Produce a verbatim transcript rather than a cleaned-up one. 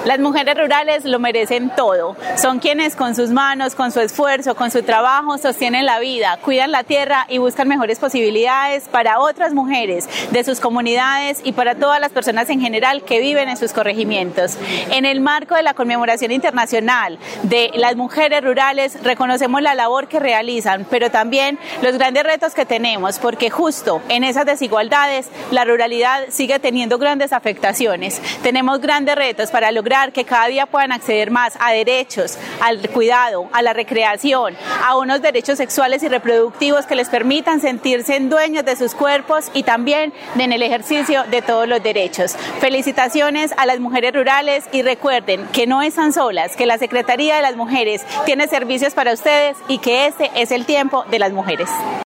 Las mujeres rurales lo merecen todo. Son quienes con sus manos, con su esfuerzo, con su trabajo sostienen la vida, cuidan la tierra y buscan mejores posibilidades para otras mujeres de sus comunidades y para todas las personas en general que viven en sus corregimientos. En el marco de la conmemoración internacional de las mujeres rurales reconocemos la labor que realizan, pero también los grandes retos que tenemos, porque justo en esas desigualdades la ruralidad sigue teniendo grandes afectaciones. Tenemos grandes retos para lograr que cada día puedan acceder más a derechos, al cuidado, a la recreación, a unos derechos sexuales y reproductivos que les permitan sentirse dueños de sus cuerpos y también en el ejercicio de todos los derechos. Felicitaciones a las mujeres rurales y recuerden que no están solas, que la Secretaría de las Mujeres tiene servicios para ustedes y que este es el tiempo de las mujeres.